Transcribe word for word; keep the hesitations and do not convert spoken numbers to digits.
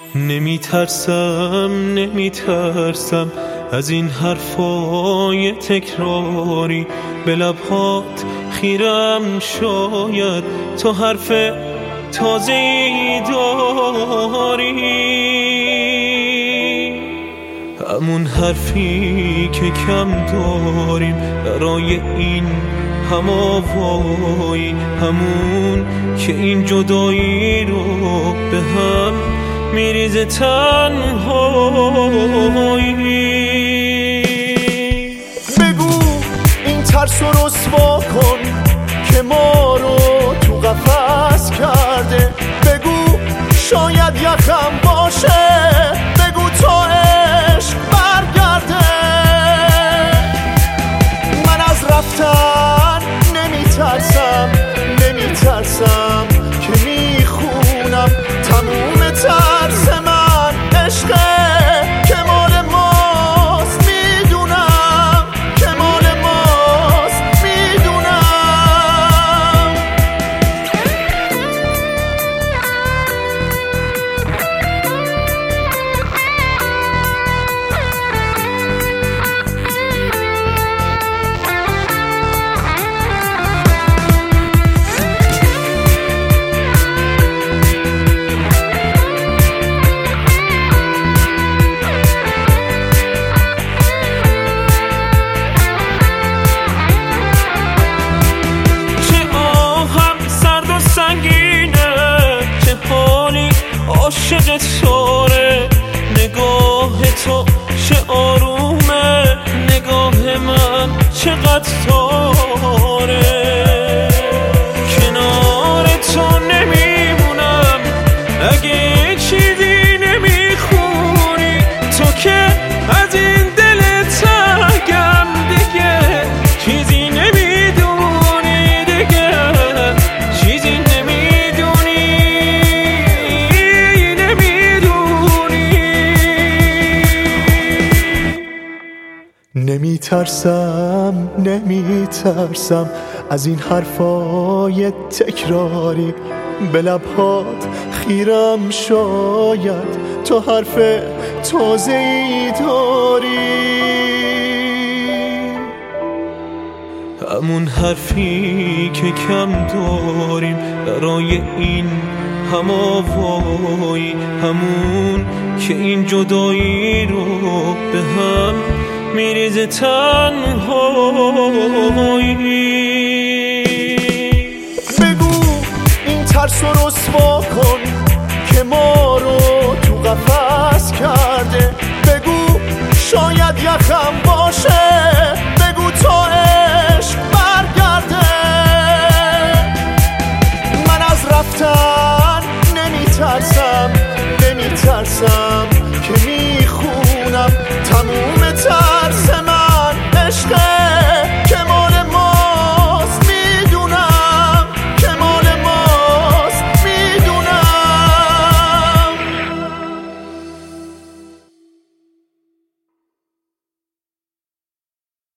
نمی ترسم نمی ترسم از این حرفای تکراری، به لبهات خیرم شاید تو حرف تازه‌ای داری، همون حرفی که کم داریم برای این هماوایی، همون که این جدایی رو به هم میریزه تنهایی. بگو این ترس رو رسوا کن که ما رو تو قفس کرده، بگو شاید یخم باشه، بگو تا عشق برگرده. من از رفتن نمی ترسم نمی ترسم که میخونم تموم ترس من عشقه که مال ماست، میدونم که مال ماست، میدونم. عاشق تاره نگاه تو چه آرومه، نگاه من چقدر تاره. کنار تو نمیمونم اگه چیزی نمیخونی، تو که از این دل تنگم دیگه چیزی نمیدونی، دیگه چیزی نمی ترسم نمی ترسم از این حرفای تکراری، به لبهات خیرم شاید تو حرف تازه‌ای داری، همون حرفی که کم داریم برای این هماوایی، همون که این جدایی رو به هم میریزه تنهایی. بگو این ترس رو رسوا کن که ما رو تو قفس کرده، بگو شاید یخم باشه،